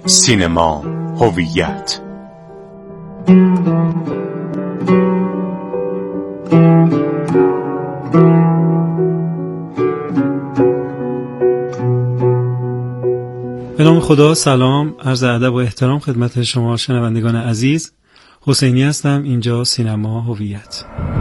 سینما هویت. به نام خدا. سلام، عرض ادب و احترام خدمت شما شنوندگان عزیز. حسینی هستم، اینجا سینما هویت.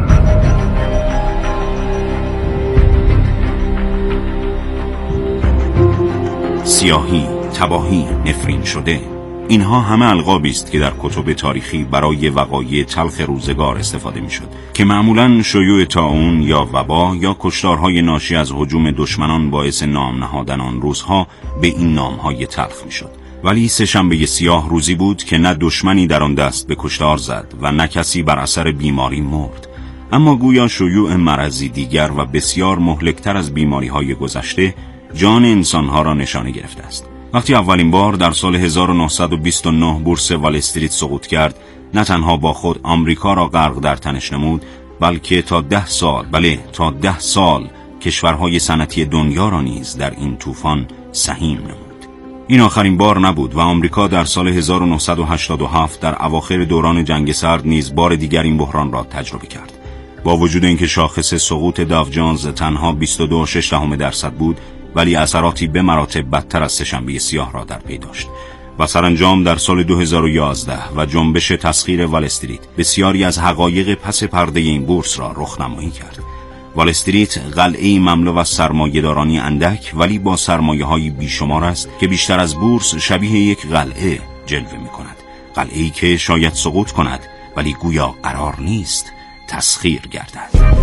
سیاهی، تباهی، نفرین شده، اینها همه القابی است که در کتب تاریخی برای وقایع تلخ روزگار استفاده می‌شد که معمولاً شیوع طاعون یا وبا یا کشتارهای ناشی از هجوم دشمنان باعث نام نهادن آن روزها به این نام‌های تلخ می‌شد. ولی سه‌شنبه سیاه روزی بود که نه دشمنی در آن دست به کشتار زد و نه کسی بر اثر بیماری مرد، اما گویا شیوع مرضی دیگر و بسیار مهلک‌تر از بیماری‌های گذشته جان انسانها را نشانه گرفته است. وقتی اولین بار در سال 1929 بورس وال استریت سقوط کرد، نه تنها با خود آمریکا را غرق در تنش نمود، بلکه تا 10 سال کشورهای صنعتی دنیا را نیز در این طوفان سهیم نمود. این آخرین بار نبود و آمریکا در سال 1987 در اواخر دوران جنگ سرد نیز بار دیگر این بحران را تجربه کرد. با وجود اینکه شاخص سقوط داو جونز تنها 22.6% بود، ولی اثراتی به مراتب بدتر از سه‌شنبه سیاه را در پی داشت و سرانجام در سال 2011 و جنبش تسخیر وال استریت بسیاری از حقایق پس پرده این بورس را رخنمایی کرد. وال استریت قلعه‌ای مملو از سرمایه‌دارانی اندک ولی با سرمایه‌های بیشمار است که بیشتر از بورس شبیه یک قلعه جلوه می‌کند. قلعه‌ای که شاید سقوط کند ولی گویا قرار نیست تسخیر گردد.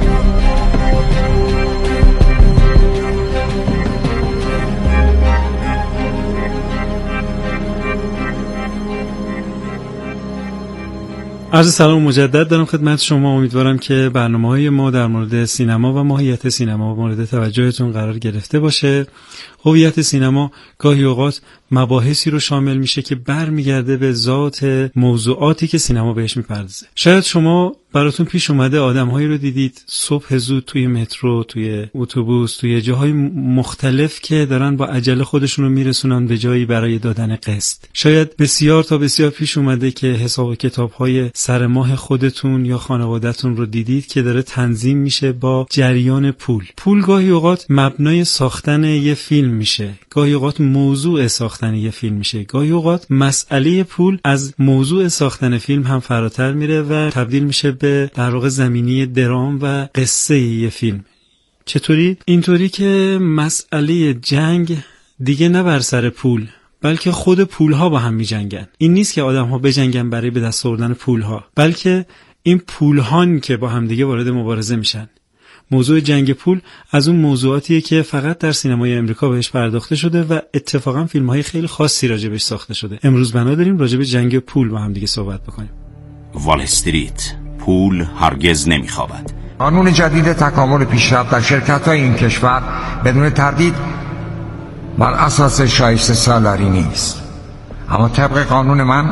عرض سلام مجدد دارم خدمت شما. امیدوارم که برنامه‌های ما در مورد سینما و ماهیت سینما مورد توجهتون قرار گرفته باشه. هویت سینما گاهی اوقات مباحثی رو شامل میشه که برمیگرده به ذات موضوعاتی که سینما بهش میپردازه. شاید شما براتون پیش اومده آدم‌هایی رو دیدید صبح زود توی مترو، توی اتوبوس، توی جاهای مختلف که دارن با عجله خودشون رو میرسونن به جایی برای دادن قسط. شاید بسیار تا بسیار پیش اومده که حساب کتاب‌های سر ماه خودتون یا خانواده‌تون رو دیدید که داره تنظیم میشه با جریان پول. پول گاهی اوقات مبنای ساختن یه فیلم میشه، گاهی اوقات موضوع ساختن یه فیلم میشه، گاهی اوقات مسئله پول از موضوع ساختن فیلم هم فراتر میره و تبدیل میشه به در واقع زمینی درام و قصه یه فیلم. چطوری؟ اینطوری که مسئله جنگ دیگه نه بر سر پول، بلکه خود پولها با هم می جنگن. این نیست که آدم ها بجنگن برای به دست آوردن پولها، بلکه این پولهان که با هم دیگه وارد مبارزه میشن. موضوع جنگ پول از اون موضوعاتیه که فقط در سینمای امریکا بهش پرداخته شده و اتفاقا فیلم‌های خیلی خاصی راجبش ساخته شده. امروز بنا داریم راجب جنگ پول با هم دیگه صحبت بکنیم. وال استریت، پول هرگز نمیخوابد. قانون جدید تکامل پیشرفت در شرکت‌های این کشور بدون تردید بر اساس شایسته سالاری نیست، اما طبق قانون من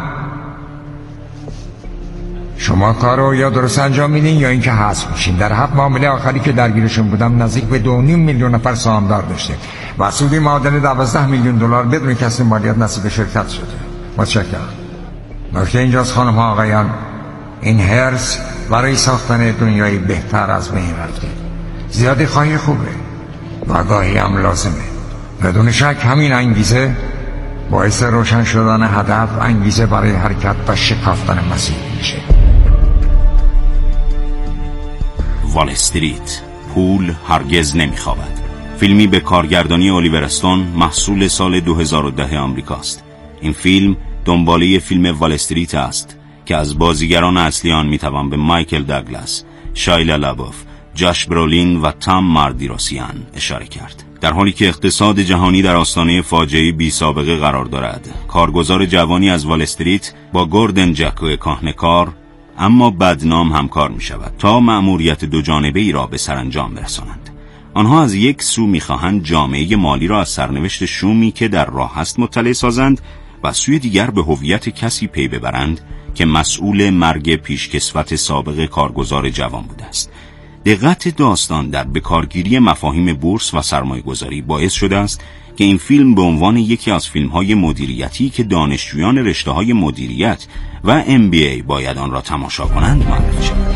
شما کارو یا درست انجام میدین یا اینکه حذف میشین. در 7 معامله آخری که درگیرشون بودم نزدیک به 2.5 میلیون نفر سهامدار داشته و سودی معادل 12 میلیون دلار بدون کسب مالیات نصیب شرکت شده. متشکرم. نکته اینجاست خانم ها آقایان، این هرس برای ساختن دنیایی بهتر از بین رفته. زیادی خواهی خوبه و گاهی هم لازمه. بدون شک همین انگیزه باعث روشن شدن هدف، انگیزه برای حرکت و شکافتن مسیر میشه. وال استریت، پول هرگز نمیخوابد. فیلمی به کارگردانی الیور استون محصول سال 2010 آمریکاست. این فیلم دنباله فیلم وال استریت است که از بازیگران اصلی آن میتوان به مایکل داگلاس، شایلا لابوف، جاش برولین و تام ماردیروسیان اشاره کرد. در حالی که اقتصاد جهانی در آستانه فاجعه بی سابقه قرار دارد، کارگزار جوانی از وال استریت با گوردن جکو کهنه‌کار اما بدنام همکار می شود تا مأموریت دو جانبه ای را به سرانجام برسانند. آنها از یک سو می‌خواهند جامعه مالی را از سرنوشت شومی که در راه است مطلع سازند و سوی دیگر به هویت کسی پی ببرند که مسئول مرگ پیشکسوت سابق کارگزار جوان بوده است. دقت داستان در بکارگیری مفاهیم بورس و سرمایه‌گذاری باعث شده است که این فیلم به عنوان یکی از فیلم‌های مدیریتی که دانشجویان رشته‌های مدیریت و MBA باید آن را تماشا کنند معرفی شود.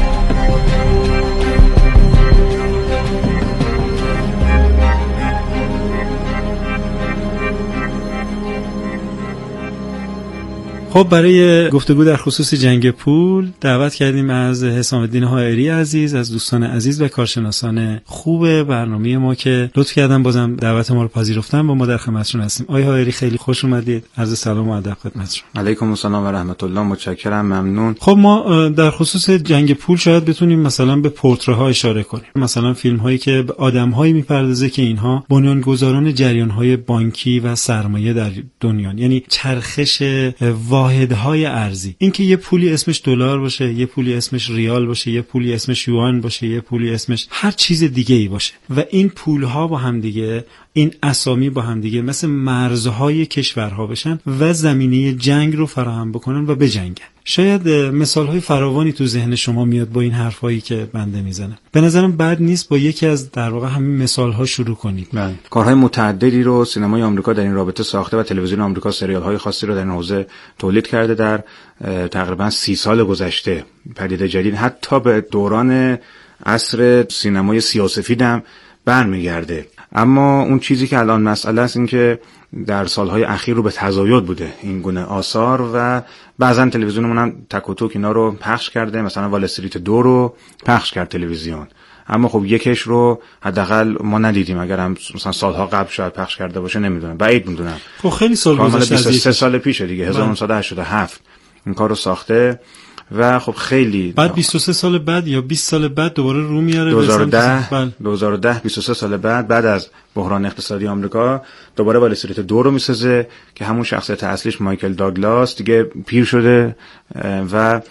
خب برای گفتگو در خصوص جنگ پول دعوت کردیم از حسام الدین حائری عزیز، از دوستان عزیز و کارشناسان خوب برنامه ما که لطف کردن بازم دعوت ما رو پذیرفتن و ما در خدمتشون هستیم. آقای حائری خیلی خوش اومدید. عرض سلام و ادب خدمتتون. علیکم السلام و رحمت الله. متشکرم، ممنون. خب ما در خصوص جنگ پول شاید بتونیم مثلا به پورتره‌ها اشاره کنیم، مثلا فیلم‌هایی که به آدم‌هایی می‌پردازه که اینها بنیانگذاران جریان‌های بانکی و سرمایه در دنیا، یعنی چرخش واحدهای ارزی، اینکه یه پولی اسمش دلار باشه، یه پولی اسمش ریال باشه، یه پولی اسمش یوان باشه، یه پولی اسمش هر چیز دیگه ای باشه و این پولها با هم دیگه، این اسامی با هم دیگه مثل مرزهای کشورها بشن و زمینه جنگ رو فراهم بکنن و بجنگن. شاید مثالهای فراوانی تو ذهن شما میاد با این حرفایی که بنده میزنم. به نظرم بد نیست با یکی از در واقع همین مثالها شروع کنید. بله. کارهای متعددی رو سینمای آمریکا در این رابطه ساخته و تلویزیون آمریکا سریال‌های خاصی رو در این حوزه تولید کرده در تقریبا 30 سال گذشته. پدیده جدید حتی به دوران عصر سینمای سیاه‌وسفید هم برمیگرده. اما اون چیزی که الان مسئله است این که در سالهای اخیر رو به تزاید بوده این گونه آثار و بعضا تلویزیونمون هم تک و توک اینا رو پخش کرده، مثلا وال استریت 2 رو پخش کرد تلویزیون، اما خب یکش رو حداقل ما ندیدیم، اگر هم مثلا سالها قبل شاید پخش کرده باشه نمیدونم، بعید میدونم. خب خیلی سال گذشته، 23 سال پیشه دیگه، 1987 این کارو ساخته و خب خیلی بعد 23 سال بعد یا 20 سال بعد دوباره رو میاره 2010 23 سال بعد از بحران اقتصادی آمریکا دوباره وال استریت 2 رو میسازه که همون شخصیت اصلیش مایکل داگلاس دیگه پیر شده و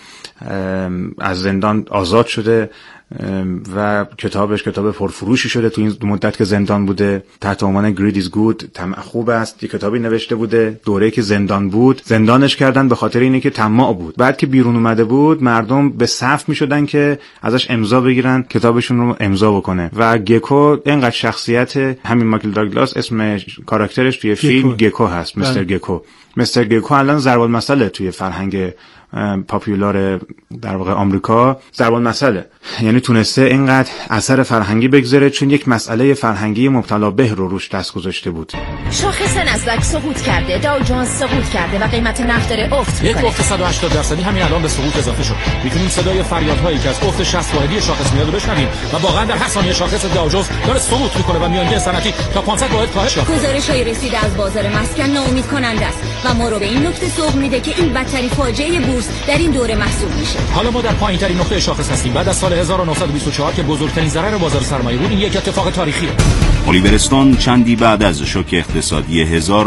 از زندان آزاد شده و کتابش کتاب پرفروشی شده تو این مدت که زندان بوده، تحت عنوان Greed is Good، طمع خوب است. یه کتابی نوشته بوده دوره‌ای که زندان بود، زندانش کردن به خاطر اینه که طماع بود. بعد که بیرون اومده بود مردم به صف میشدن که ازش امضا بگیرن کتابشون رو امضا بکنه و گکو اینقدر شخصیت همین مایکل داگلاس اسم کاراکترش توی فیلم گکو هست، مستر گکو. مستر گکو الان ضرب المثل توی فرهنگ پاپولار در واقع آمریکا، ضرب المثله، یعنی تونسته اینقدر اثر فرهنگی بگذاره چون یک مسئله فرهنگی مبتلا به رو روش دست گذاشته بود. شاخص نزدک سقوط کرده، داو جونز سقوط کرده و قیمت نفت داره افت میکنه. یک افت 180% همین الان به سقوط اضافه شد. میتونیم صدای فریادهایی که از افت 60 واحدی شاخص میاد رو بشنویم و واقعا در هر ثانیه شاخص داو جونز داره سقوط میکنه و میانگین صنعتی تا 500 واحد کاهش یافته. گزارش‌های رسیده از بازار مسکن ناامید کننده است و ما رو به این نکته سوق میده که این بدترین فاجعه بورس در این دوره محسوب میشه. حالا ما در پایین‌ترین نقطه شاخص هستیم بعد از سال 1924 که بزرگترین ضرر بازار سرمایه بود. این یک اتفاق تاریخیه. الیور استون چندی بعد از شوک اقتصادی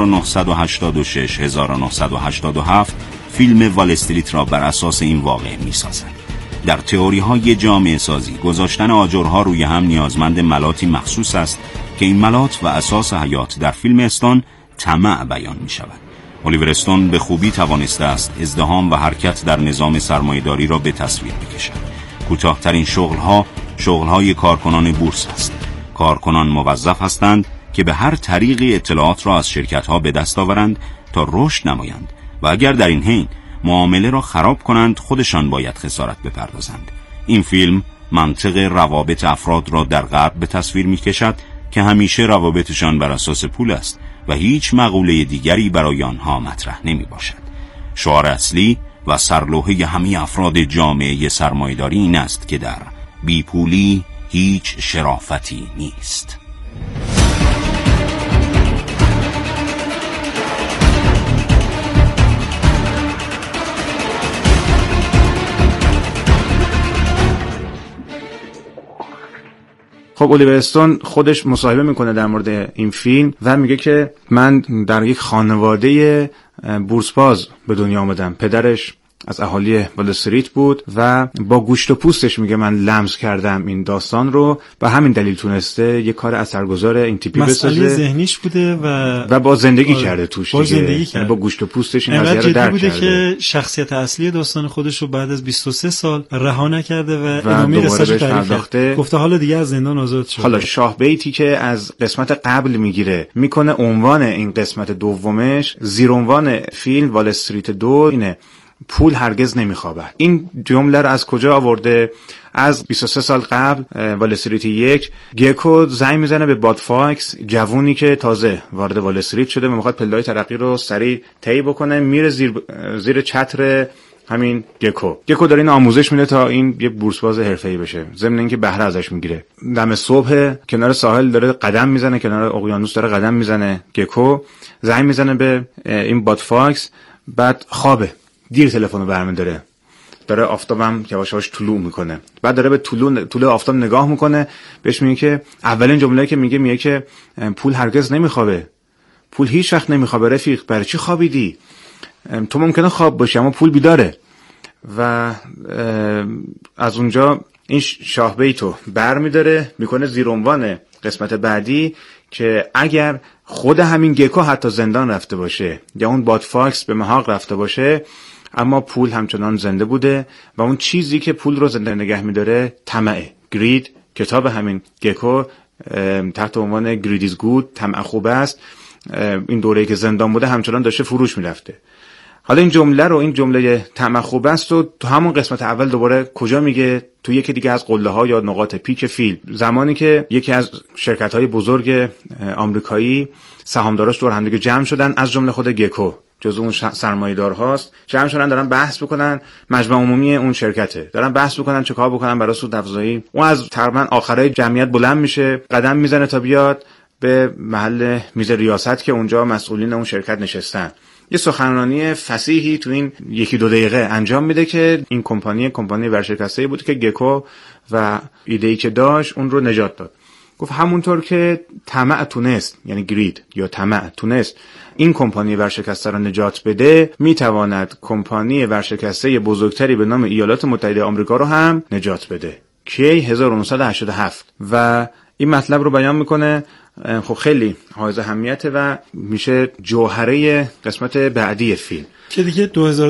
1986 1987 فیلم وال استریت را بر اساس این واقعه می‌سازد. در تئوری‌های جامعه سازی گذاشتن آجرها روی هم نیازمند ملاتی مخصوص است که این ملات و اساس حیات در فیلم استون طمع بیان می‌شود. الیور استون به خوبی توانسته است ازدحام و حرکت در نظام سرمایه‌داری را به تصویر بکشد. کوتاه‌ترین شغل‌های کارکنان بورس است. کارکنان موظف هستند که به هر طریقی اطلاعات را از شرکت‌ها به دست آورند تا رشد نمایند و اگر در این حین معامله را خراب کنند خودشان باید خسارت بپردازند. این فیلم منطق روابط افراد را در غرب به تصویر می‌کشد که همیشه روابطشان بر اساس پول است و هیچ مقوله دیگری برای آنها مطرح نمی باشد. شعار اصلی و سرلوحه همه افراد جامعه سرمایه‌داری این است که در بیپولی هیچ شرافتی نیست. خب الیور استون خودش مصاحبه میکنه در مورد این فیلم و میگه که من در یک خانواده بورسباز به دنیا آمدم. پدرش از اهالی وال استریت بود و با گوشت و پوستش میگه من لمس کردم این داستان رو، و همین دلیل تونسته یه کار اثرگذار این تیپی بسازه. مسئله ذهنیش بوده و با زندگی کرده توش با دیگه، زندگی کرده. با گوشت و پوستش این قضیه رو درک بوده کرده که شخصیت اصلی داستان خودش رو بعد از 23 سال رها نکرده و ادامه دوباره قصه‌اش بهش تعریف پرداخته. کرد. گفته حالا دیگه از زندان آزاد شد. حالا شاه بیتی که از قسمت قبل میگیره میکنه عنوان این قسمت دومش، زیر عنوان فیلم وال استریت 2 اینه: پول هرگز نمیخوابد. این جمله رو از کجا آورده؟ از 23 سال قبل وال استریت 1 گکو زنگ میزنه به باد فاکس، جوونی که تازه وارد وال استریت شده و میخواد پله‌های ترقی رو سریع طی بکنه، میره زیر چتر همین گکو داره این آموزش میده تا این یه بورسباز حرفه‌ای بشه، ضمن اینکه بهره ازش میگیره. دم صبح کنار ساحل داره قدم میزنه، کنار اقیانوس داره قدم میزنه، گکو زنگ میزنه به این باد فاکس، بعد خوابه، دیر تلفنو برمی‌داره، داره آفتابم یواش یواش طلوع میکنه، بعد داره به طلوع آفتاب نگاه میکنه، بهش میگه که اولین جمله‌ای که میگه که پول هرگز نمیخوابه، پول هیچ وقت نمیخوابه رفیق، برای چی خوابیدی؟ تو ممکنه خواب باشی اما پول بیداره. و از اونجا این شاه بیتو برمی‌داره میکنه زیر عنوان قسمت بعدی که اگر خود همین گکو حتی زندان رفته باشه یا اون باد فاکس به محاق رفته باشه، اما پول همچنان زنده بوده و اون چیزی که پول رو زنده نگه می‌داره طمعه. گرید، کتاب همین گکو تحت عنوان گرید ایز گود، طمع خوب است، این دوره‌ای که زندان بوده همچنان داشته فروش می‌رفته. حالا این جمله طمع خوب است و تو همون قسمت اول دوباره کجا میگه؟ تو یکی دیگه از قله‌ها یا نقاط پیک فیلم، زمانی که یکی از شرکت‌های بزرگ آمریکایی سهامداراش دور هم دیگه جمع شدن، از جمله خود گکو جزو اون سرمایه‌دارهاست، جمع شدن دارن بحث بکنن، مجمع عمومی اون شرکته، دارن بحث بکنن چه کار بکنن برای سودافزایی. اون از تقریبا آخرای جمعیت بلند میشه، قدم میزنه تا بیاد به محل میز ریاست که اونجا مسئولین اون شرکت نشستن. یه سخنرانی فصیحی تو این 1-2 دقیقه انجام میده که این کمپانی ورشکسته‌ای بود که گکو و ایده‌ای که داشت اون رو نجات داد. گفت همونطور که طمع تونست، یعنی گرید یا طمع تونست این کمپانی ورشکسته رو نجات بده، میتواند کمپانی ورشکسته بزرگتری به نام ایالات متحده آمریکا رو هم نجات بده. کی 1987 و این مطلب رو بیان میکنه. خب خیلی حائز اهمیته و میشه جوهره قسمت بعدی فیلم که دیگه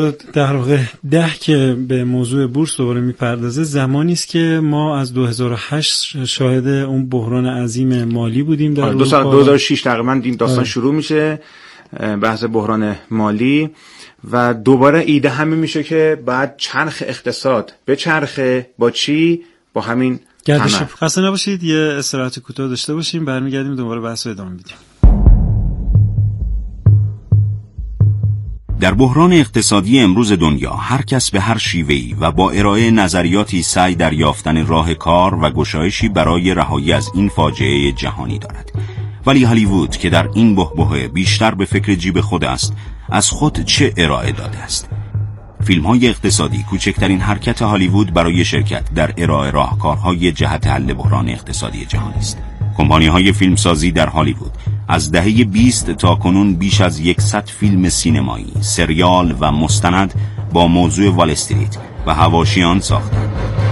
2010 که به موضوع بورس دوباره میپردازه. زمانی است که ما از 2008 شاهد اون بحران عظیم مالی بودیم در اروپا. 2006 تقریبا این داستان شروع میشه، بحث بحران مالی، و دوباره ایده همین میشه که بعد چرخ اقتصاد به چرخه با چی؟ با همین گردش. خسته نباشید، یه استراحت کوتاه داشته باشیم، برمیگردیم دوباره بحث رو ادامه میدیم. در بحران اقتصادی امروز دنیا هر کس به هر شیوهی و با ارائه نظریاتی سعی در یافتن راه کار و گشایشی برای رهایی از این فاجعه جهانی دارد. ولی هالیوود که در این بحبوحه بیشتر به فکر جیب خود است، از خود چه ارائه داده است؟ فیلم‌های اقتصادی کوچکترین حرکت هالیوود برای شرکت در ارائه راهکارهای جهت حل بحران اقتصادی جهانی است. کمپانی‌های فیلمسازی در هالیوود از دهه 20 تا کنون بیش از 100 فیلم سینمایی، سریال و مستند با موضوع وال استریت و حواشیان ساختند.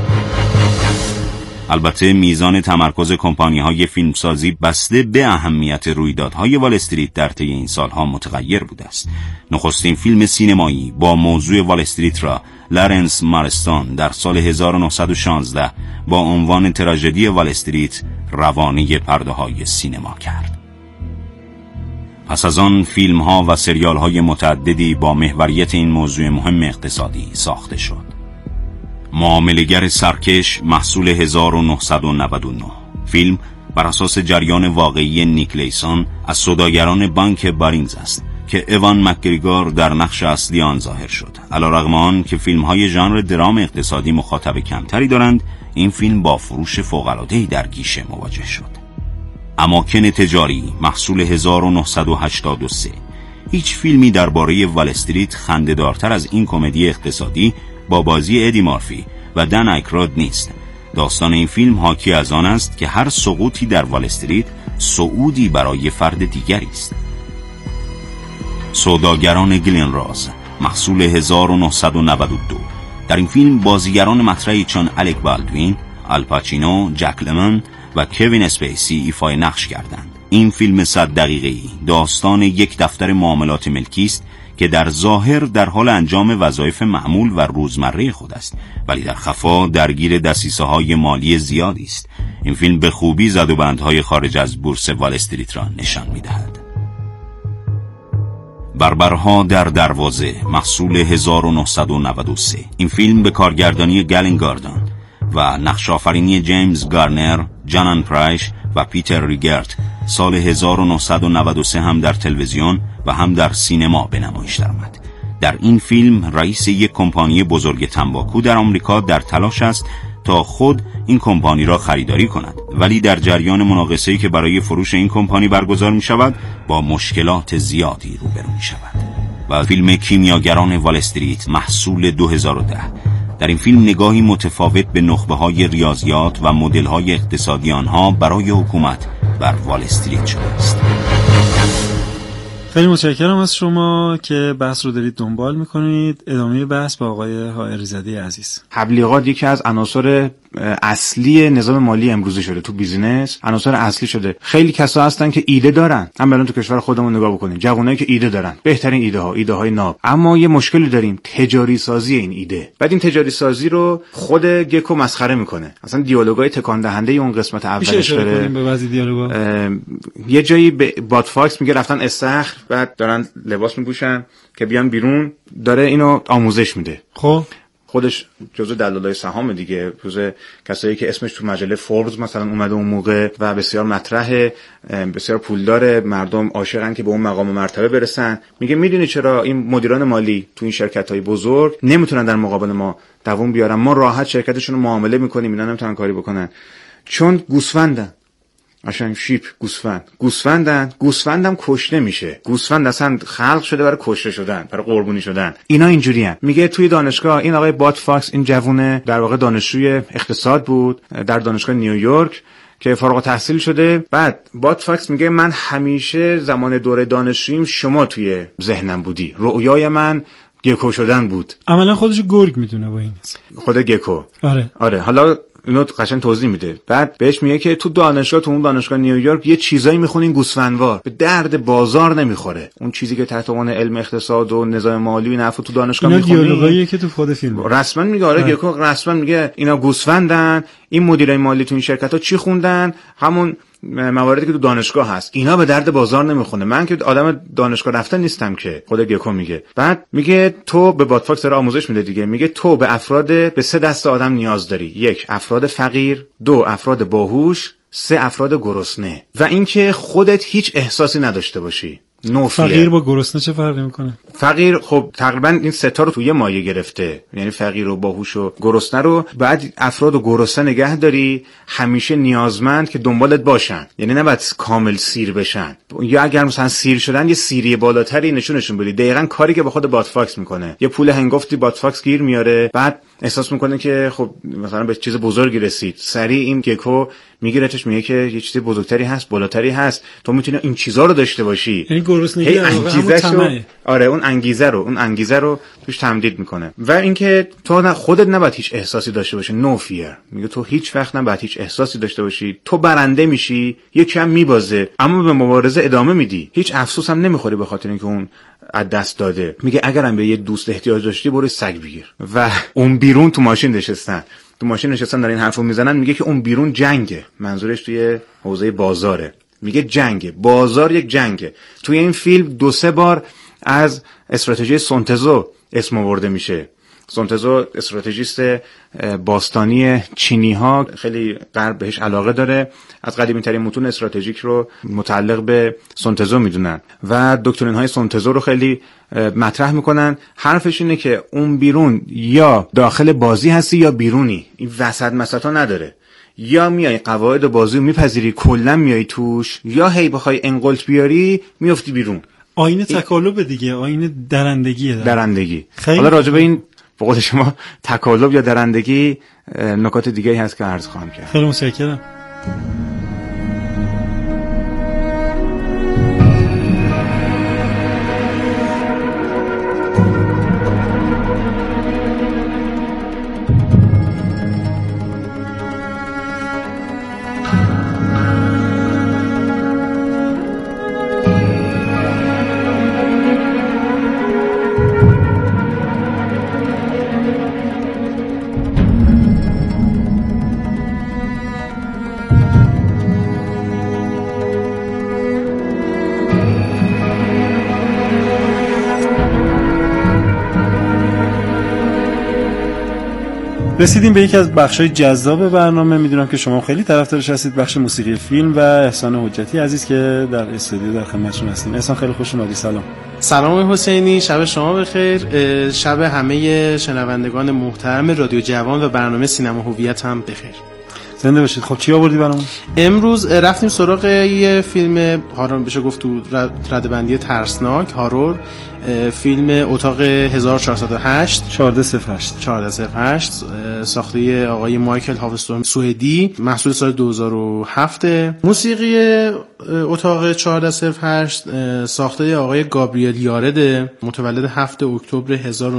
البته میزان تمرکز کمپانی‌های فیلمسازی بسته به اهمیت رویدادهای وال استریت در طی این سالها متغیر بوده است. نخستین فیلم سینمایی با موضوع وال استریت را لارنس مارستون در سال 1916 با عنوان تراژدی وال استریت روانه پرده‌های سینما کرد. پس از آن فیلم‌ها و سریال‌های متعددی با محوریت این موضوع مهم اقتصادی ساخته شد. معامله‌گر سرکش محصول 1999. فیلم بر اساس جریان واقعی نیک لیسون از سوداگران بانک بارینز است که ایوان مکگریگور در نقش اصلی آن ظاهر شد. علیرغم آن که فیلم‌های ژانر درام اقتصادی مخاطب کمتری دارند، این فیلم با فروش فوق‌العاده‌ای در گیشه مواجه شد. اماکن تجاری محصول 1983. هیچ فیلمی درباره وال استریت خنده‌دارتر از این کمدی اقتصادی با بازی ادی مارفی و دن ایکرود نیست. داستان این فیلم حاکی از آن است که هر سقوطی در وال استریت صعودی برای فرد دیگری است. سوداگران گلن راز محصول 1992. در این فیلم بازیگران مطرحی چون الک بالدوین، آل پاچینو، جک لمن و کوین اسپیسی ایفای نقش کردند. این فیلم 100 دقیقه‌ای داستان یک دفتر معاملات ملکی است که در ظاهر در حال انجام وظایف معمول و روزمره خود است، ولی در خفا درگیر دسیسه‌های مالی زیادی است. این فیلم به خوبی زدوبندهای خارج از بورس وال استریت را نشان می‌دهد. بربرها در دروازه، محصول 1993. این فیلم به کارگردانی گلن گاردون و نقش آفرینی جیمز گارنر، جانان پرایش و پیتر ریگرت سال 1993 هم در تلویزیون و هم در سینما به نمایش درآمد. در این فیلم رئیس یک کمپانی بزرگ تنباکو در آمریکا در تلاش است تا خود این کمپانی را خریداری کند، ولی در جریان مناقصه‌ای که برای فروش این کمپانی برگزار می شود با مشکلات زیادی روبرو می شود. و فیلم کیمیاگران وال استریت محصول 2010. در این فیلم نگاهی متفاوت به نخبه‌های ریاضیات و مدل‌های اقتصادی آنها برای حکومت بر وال استریت شده است. خیلی متشکرم از شما که بحث رو دارید دنبال میکنید. ادامه بحث با آقای حائری‌زاده عزیز. تبلیغات یکی از عناصر اصلی نظام مالی امروزی شده، تو بیزینس عناصر اصلی شده. خیلی کسا هستن که ایده دارن، هم الان تو کشور خودمون نگاه بکنید، جوانایی که ایده دارن، بهترین ایده های ناب، اما یه مشکلی داریم، تجاری سازی این ایده. بعد این تجاری سازی رو خود گکو مسخره میکنه. اصلا دیالوگای تکان دهنده اون قسمت اولش داره. به بعضی دیالوگا یه جایی به بادفاکس میگه رفتن استخر، بعد دارن لباس میپوشن که بیان بیرون، داره اینو آموزش میده. خب خودش جزو دلالای سهام دیگه، جزو کسایی که اسمش تو مجله فوربس مثلا اومده اون موقع و بسیار مطرحه، بسیار پولداره، مردم عاشقن که به اون مقام و مرتبه برسن. میگه میدونی چرا این مدیران مالی تو این شرکت‌های بزرگ نمیتونن در مقابل ما دووم بیارن؟ ما راحت شرکتشون رو معامله میکنیم، اینا نمیتونن کاری بکنن چون گوسفندن. عشان شیپ، گوسفندم کشته میشه. گوسفند اصلا خلق شده برای کشته شدن، برای قربونی شدن. اینا اینجوریان. میگه توی دانشگاه این آقای بادفاکس، این جوونه، در واقع دانشجوی اقتصاد بود در دانشگاه نیویورک که فارغ التحصیل شده. بعد بادفاکس میگه من همیشه زمان دوره دانشجوییم شما توی ذهنم بودی، رؤیای من گکو شدن بود. عملا خودشو گرگ میدونه با این خود گکو. آره حالا اینو قشنگ توضیح میده. بعد بهش میگه که تو اون دانشگاه نیویورک یه چیزایی میخونین گوسفندوار، به درد بازار نمیخوره. اون چیزی که تحت عنوان علم اقتصاد و نظام مالی و نفع تو دانشگاه میخونین، اینا دیالوگاییه که تو خود فیلم رسما میگه. آره گکو رسما میگه اینا گوسفندن. این مدیرای مالی تو این شرکت‌ها چی خوندن؟ همون مواردی که تو دانشگاه هست. اینا به درد بازار نمیخونه. من که آدم دانشگاه رفته نیستم که. خود گکو میگه. بعد میگه تو به بادفاکس داره آموزش میده دیگه. میگه تو به 3 دسته آدم نیاز داری. 1 افراد فقیر، 2 افراد باهوش، 3 افراد گرسنه. و اینکه خودت هیچ احساسی نداشته باشی. فقیر با گرسنه چه فرقی میکنه؟ فقیر خب تقریبا این 3 تا رو توی مایه گرفته، یعنی فقیر و باهوش و گرسنه رو. بعد افراد و گرسنه نگه داری، همیشه نیازمند که دنبالت باشن، یعنی نباید کامل سیر بشن، یا اگر مثلا سیر شدن یه سیری بالاتری نشونشون بدی. دقیقاً کاری که با خود بادفاکس میکنه. یه پول هنگفتی بادفاکس گیر میاره، بعد احساس میکنه که خب مثلا به چیز بزرگی رسید، سریع این گکو میگیرتش، میگه که یه چیز بزرگتری هست، بالاتری هست، تو میتونی این چیزا رو داشته باشی. یعنی گرسنگی اون انگیزه رو توش تمدید میکنه. و اینکه تو خودت نباید هیچ احساسی داشته باشی. نو فیر. میگه تو هیچ وقت نباید هیچ احساسی داشته باشی. تو برنده میشی، یکی هم میبازه، اما به مبارزه ادامه میدی. هیچ افسوس هم نمیخوری به خاطر اینکه اون از دست داده. میگه اگرم به یه دوست احتیاج داشتی برو سگ بگیر. و اون بیرون تو ماشین نشستن دارن این حرفو میزنن. میگه که اون بیرون جنگه، منظورش توی حوزه بازاره. میگه جنگه، بازار یک جنگه. توی این فیلم 2-3 بار از استراتژی سونتزو اسم آورده میشه. سونتزو استراتژیست باستانی چینی ها، خیلی غرب بهش علاقه داره. از قدیمی ترین متون استراتژیک رو متعلق به سونتزو میدونن و دکترین های سونتزو رو خیلی مطرح میکنن. حرفش اینه که اون بیرون یا داخل بازی هستی یا بیرونی، این وسط مسطا نداره. یا میای قواعد بازی رو میپذیری کلا میای توش، یا هی بخوای انقلت بیاری میافتی بیرون. آینه تکالب دیگه، آینه درندگی. حالا راجع به این به قول شما تکالب یا درندگی نکات دیگه هست که عرض خواهم کرد. خیلی متشکرم. رسیدیم به یکی از بخش‌های جذاب برنامه. میدونم که شما خیلی طرفدارش هستید، بخش موسیقی فیلم، و احسان حجتی عزیز که در استودیو در خدمتتون هستیم. احسان خیلی خوش اومدید. سلام حسینی، شب شما بخیر، شب همه شنوندگان محترم رادیو جوان و برنامه سینما هویت هم بخیر. زنده باشید. خب چی آوردی برامون؟ امروز رفتیم سراغ یه فیلم هارور، بشه گفت تو ردبندی ترسناک هارور، فیلم اتاق 1408 1408 ساخته آقای مایکل هاوستورم سوئدی، محصول سال 2007. موسیقی اتاق 1408 ساخته آقای گابریل یارد، متولد 7 اکتبر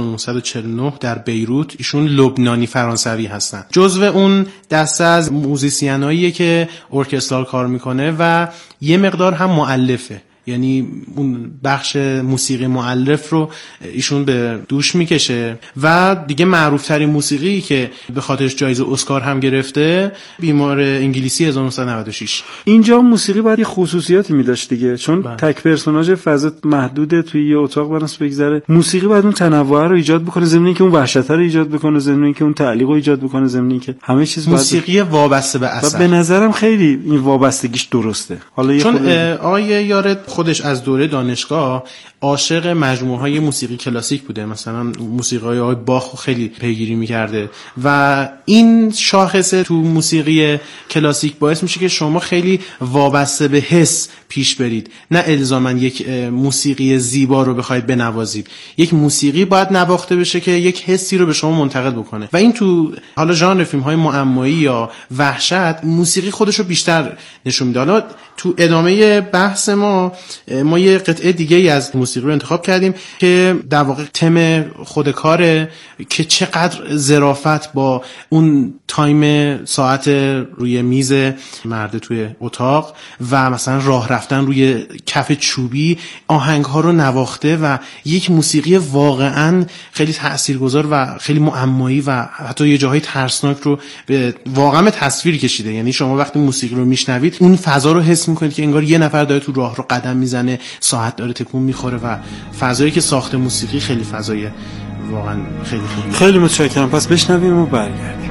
1949 در بیروت. ایشون لبنانی فرانسوی هستن. جزو اون دسته از موزیسیناییه که ارکسترال کار میکنه و یه مقدار هم مؤلفه، یعنی اون بخش موسیقی مؤلف رو ایشون به دوش میکشه. و دیگه معروف ترین موسیقی که به خاطرش جایزه اسکار هم گرفته، بیمار انگلیسی 1996. اینجا موسیقی باید یه خصوصیاتی میداشت دیگه، چون تک پرسوناژ فضا محدوده توی یه اتاق برنس بگذره. موسیقی باید اون تنوع رو ایجاد بکنه، ضمن اینکه اون وحشت رو ایجاد بکنه، ضمن اینکه اون تعلیق رو ایجاد بکنه، ضمن اینکه همه چیز موسیقی وابسته به اثر. به نظرم خیلی این وابستگیش درسته. حالا چون آقای یارد خودش از دوره دانشگاه عاشق مجموعه‌های موسیقی کلاسیک بوده، مثلا موسیقی‌های آقای باخ خیلی پیگیری می‌کرده و این شاخصه تو موسیقی کلاسیک باعث میشه که شما خیلی وابسته به حس پیش برید، نه الزاماً یک موسیقی زیبا رو بخواید بنوازید. یک موسیقی باید نواخته بشه که یک حسی رو به شما منتقل بکنه و این تو حالا ژانر فیلم‌های معمایی یا وحشت موسیقی خودش رو بیشتر نشون میده. حالا تو ادامه بحث ما یه قطعه دیگه از موسیقی رو انتخاب کردیم که در واقع تم خود کاره، که چقدر ظرافت با اون تایم ساعت روی میز مرد توی اتاق و مثلا راه رفتن روی کف چوبی آهنگ ها رو نواخته و یک موسیقی واقعا خیلی تاثیرگذار و خیلی معمایی و حتی یه جاهای ترسناک رو به واقعا تصویر کشیده. یعنی شما وقتی موسیقی رو میشنوید اون فضا رو حس میکنید که انگار یه نفر داره تو راه رو قدم میزنه، ساعت داره تکون میخوره و فضایی که ساخته موسیقی خیلی فضای واقعا خیلی متشکرم. پس بشنویم و برگردیم.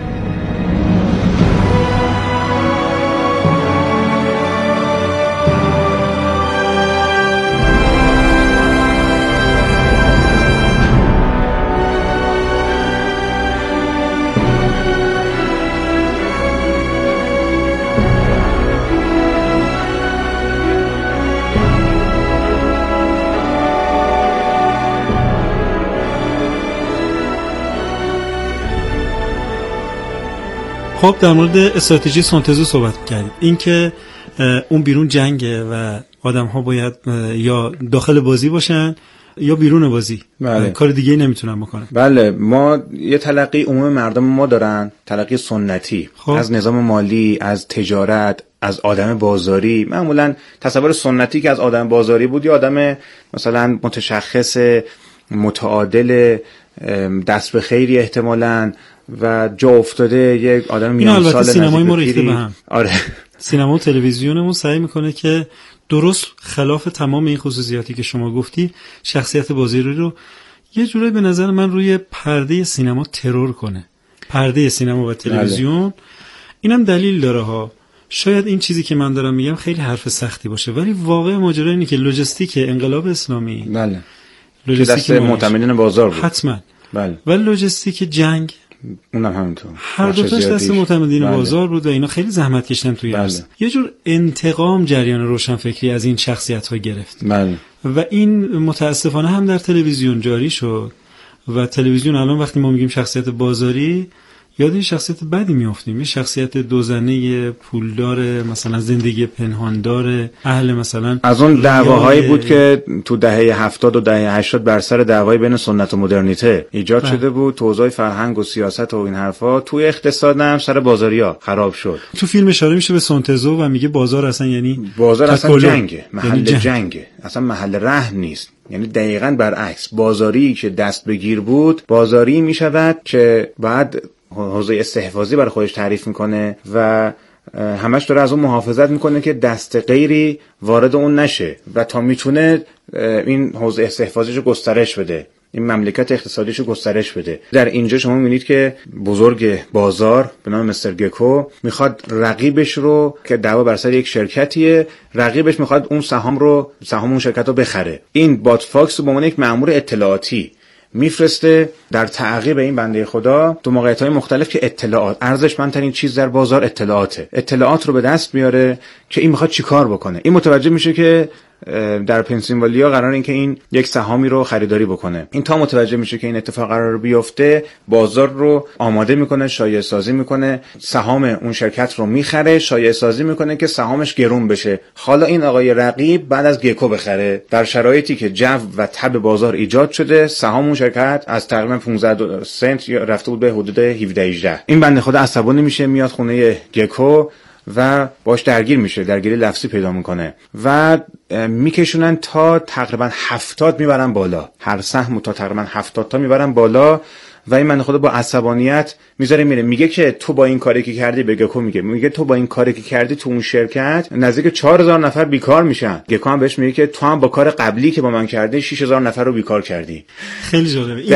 خب در مورد استراتژی سونتزو صحبت کردیم، این که اون بیرون جنگه و آدم ها باید یا داخل بازی باشن یا بیرون بازی. بله. کار دیگه نمیتونن بکنن. بله، ما یه تلقی عموم مردم ما دارن، تلقی سنتی. خب. از نظام مالی، از تجارت، از آدم بازاری. معمولا تصور سنتی که از آدم بازاری بود یا آدم مثلا متشخص متعادل دست به خیری احتمالاً و جا افتاده یک آدم میان سال سینمای ما ریخته به هم. آره. سینما و تلویزیونمون سعی میکنه که درست خلاف تمام این خصوصیاتی که شما گفتی شخصیت بازیگری رو یه جورایی به نظر من روی پرده سینما ترور کنه. پرده سینما و تلویزیون. اینم دلیل داره ها. شاید این چیزی که من دارم میگم خیلی حرف سختی باشه، ولی واقع ماجرا اینه که لوجستیک انقلاب اسلامی، بله، لوجستیک معتمدین بازار بود حتما، بله، ولی لوجستیک جنگ اونم همینطور، هر دو تاش دست معتمدین بازار بود و اینا خیلی زحمت کشیدن توی عرصه. یه جور انتقام جریان روشنفکری از این شخصیت‌ها گرفت. بله. و این متاسفانه هم در تلویزیون جاری شد و تلویزیون الان وقتی ما میگیم شخصیت بازاری یاد یه شخصیت بدی میافتیم، یه شخصیت دوزنه پولدار، مثلا زندگی پنهاندار، اهل مثلا از اون دعواهایی بود که تو دهه 70 و دهه 80 بر سر دعوای بین سنت و مدرنیته ایجاد شده بود، تو حوزه فرهنگ و سیاست و این حرفا. توی اقتصاد هم سر بازاریا خراب شد. تو فیلم اشاره میشه به سونتزو و میگه بازار اصلا یعنی بازار اصلا جنگه، محل جنگه، اصلا محل رهن نیست. یعنی دقیقاً برعکس، بازاری که دست بگیر بود بازاری میشود که بعد حوزه استحفاظی برای خودش تعریف میکنه و همش داره از اون محافظت میکنه که دست غیری وارد اون نشه و تا میتونه این حوزه استحفاظیشو گسترش بده. این مملکت اقتصادیشو گسترش بده. در اینجا شما می‌بینید که بزرگ بازار به نام مستر گکو میخواد رقیبش رو که دعوا بر سر یک شرکتیه، رقیبش میخواد اون سهام اون شرکت رو بخره. این بات فاکس رو به عنوان یک مأمور اطلاعاتی میفرسته در تعقیب این بنده خدا تو موقعیت‌های مختلف که اطلاعات ارزشمندترین چیز در بازار اطلاعات رو به دست میاره که این میخواد چیکار بکنه. این متوجه میشه که در پنسیلوانیا قرار این که این یک سهامی رو خریداری بکنه. این تا متوجه میشه که این اتفاق قرار بیفته، بازار رو آماده میکنه، شایعه سازی میکنه، سهام اون شرکت رو میخره، شایعه سازی میکنه که سهامش گرون بشه. حالا این آقای رقیب بعد از گکو بخره در شرایطی که جو و تب بازار ایجاد شده، سهام اون شرکت از تقریبا 15 سنت رفته بود به حدود 17-18. این بنده خدا عصبانی میشه، میاد خونه گکو و باش درگیری لفظی پیدا میکنه و میکشونن تا تقریبا 70 میبرن بالا، هر سهم تا تقریبا 70 تا میبرن بالا و این من خدا با عصبانیت میذاره میره، میگه که تو با این کاری که کردی، به گکو میگه تو با این کاری که کردی تو اون شرکت نزدیک 4000 نفر بیکار میشن. گکو هم بهش میگه که تو هم با کار قبلی که با من کردی 6000 نفر رو بیکار کردی. خیلی جالبه. این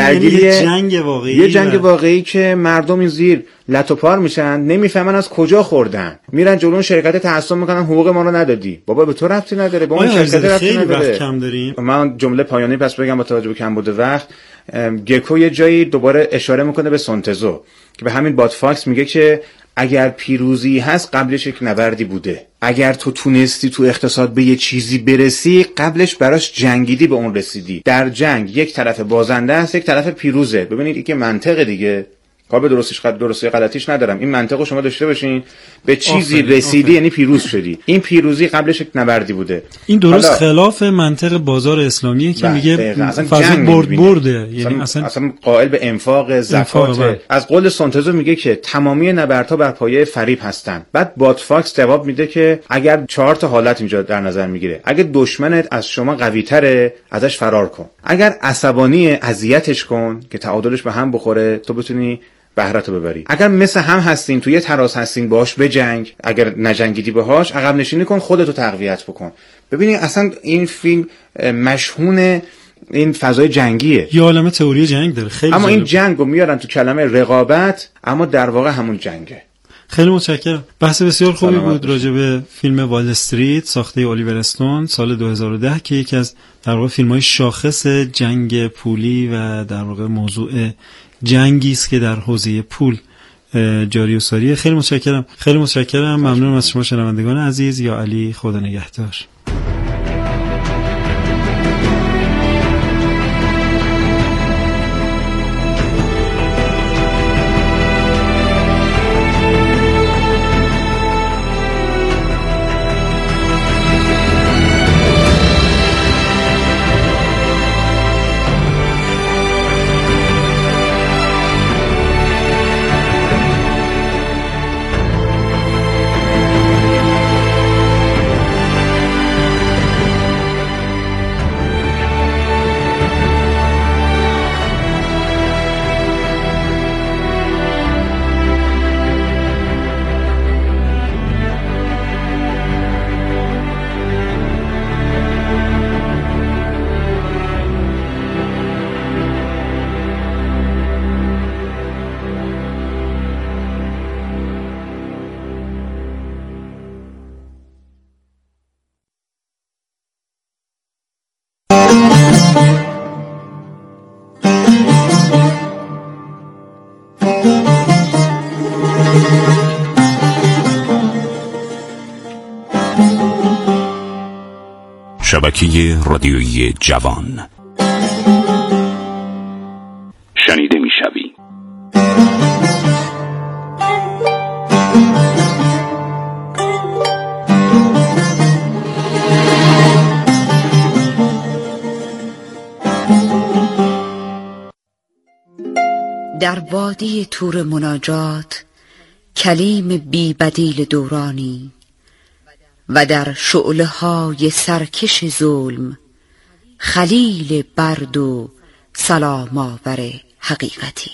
یه جنگ واقعی که مردم این زیر لط و پار میشن، نمیفهمن از کجا خوردن، میرن جلوی شرکت تعصب میکنن حقوق ما رو ندادی. بابا به تو ربطی نداره، با اون شرکت ربطی نداره. وقت کم داریم. من جمله پایانی پس بگم با توجه به کمبود وقت. گکو یه جایی دوباره اشاره میکنه به سونتزو که به همین بات فاکس میگه که اگر پیروزی هست قبلش یک نبردی بوده. اگر تو تونستی تو اقتصاد به یه چیزی برسی قبلش براش جنگیدی، به اون رسیدی. در جنگ یک طرف بازنده است، یک طرف پیروزه. ببینید این که منطقه دیگه، کار به درستی غلطیش ندارم. این منطقو شما داشته باشین، به چیزی رسیدی یعنی پیروز شدی. این پیروزی قبلش یک نبردی بوده. این درست خلاف منطق بازار اسلامیه که میگه فضا برده، یعنی اصلا قائل به انفاق زکات. از قول سونتزو میگه که تمامی نبردها بر پایه فریب هستن. بعد بات فاکس جواب میده که اگر 4 تا حالت اینجا در نظر میگیره. اگه دشمنت از شما قوی‌تره ازش فرار کن، اگر عصبانی اذیتش کن که تعادلش به هم بخوره تو بتونی بهره‌تو ببری، اگر مثل هم هستین تو یه تراس هستین باش بجنگ، اگر نجنگیدی باهاش عقب نشینی کن، خودتو تقویت بکن. ببینید اصلا این فیلم مشهون این فضای جنگیه، یه عالمه تئوری جنگ داره خیلی، اما این جنگو میارن تو کلمه رقابت، اما در واقع همون جنگه. خیلی متشکرم. بحث بسیار خوبی بود راجع به فیلم وال استریت ساخته الیور استون سال 2010 که یکی از در واقع فیلم‌های شاخص جنگ پولی و در واقع موضوع جنگی است که در حوزه پول جاری و ساریه. خیلی متشکرم. ممنونم از شما شنوندگان عزیز. یا علی، خدا نگهدار. شبکه رادیویی جوان شنیده میشوی. در وادی طور مناجات کلیم بی بدیل دورانی و در شعله های سرکش ظلم خلیل برد و سلام آور حقیقتی.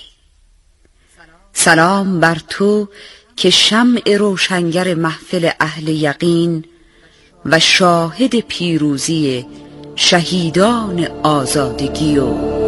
سلام بر تو که شمع روشنگر محفل اهل یقین و شاهد پیروزی شهیدان آزادگی و